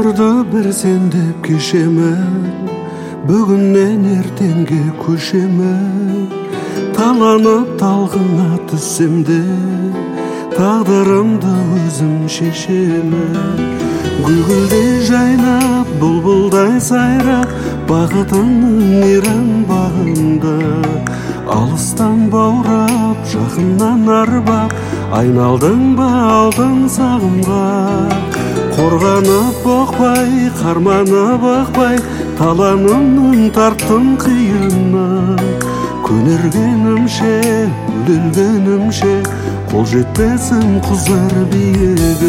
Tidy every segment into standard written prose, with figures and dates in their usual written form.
Өмірді бір сен деп кешемін, бүгіннен ертеңге көшемін. Таланып талғына түссем де, тағдырымды өзім шешемін. Гүлгүлдей жайнап, бұлбұлдай сайрап, бақытыңның мейрам бағында. Алыстан баурап, жақыннан арбап, айналдың ба алтын сағымға. Қорғанып боқпай, қарманып бақпай, таланымның тарттым қиыны. Көнергенімше, өлгенімше, қол жетпесім құзар биігі.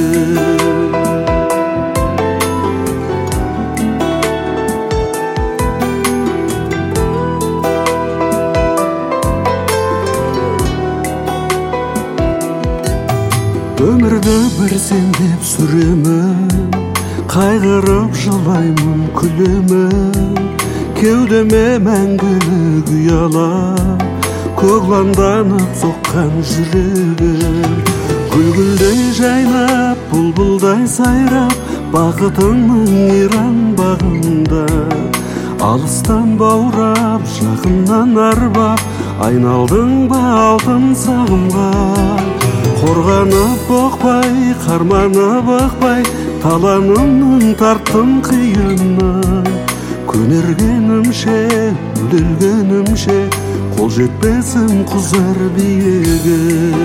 Өмірді бір сен деп сүремін, қайғырып жылаймын, күлемін. Кеудеме мәңгілік ұялап, көгланданып соққан жүрегім. Гүлгүлдей жайнап, бұлбұлдай сайрап, бақытыңның мейрам бағында. Алыстан баурап, жақыннан арбап, айналдың ба алтын сағымға. Қорғанып боқпай, қарманып бақпай, таланымның тарттым қиыны. Көнергенімше, өлгенімше, қол жетпесім құзар биігі.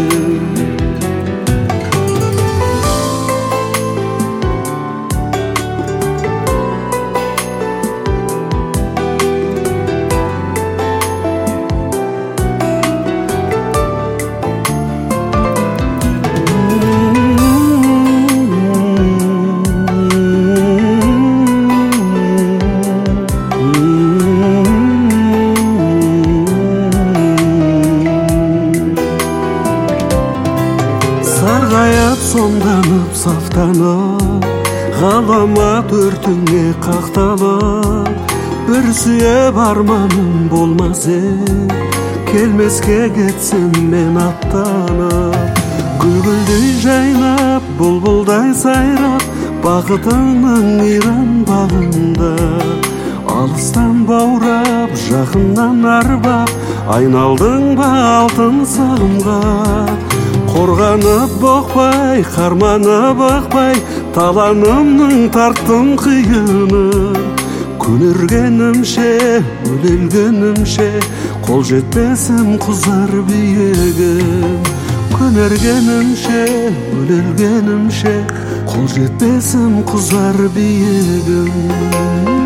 Сарғайып сонданып сафтанып, ғаламат өртіңе қақталып. Бір сүйіп арманым болмас келмеске кетсем мен аттанып. Гүлгүлдей жайнап, бұлбұлдай сайрап, бақытыңның мейрам бағында. Алыстан баурап, жақыннан арбап, айналдың ба алтын сағымға. Қорғанып боқпай, қарманып бақпай, таланымның тарттым қиыны. Көнергенімше, өлгенімше, қол жетпесім құзар биігім. Көнергенімше, өлгенімше, қол жетпесім құзар биігім.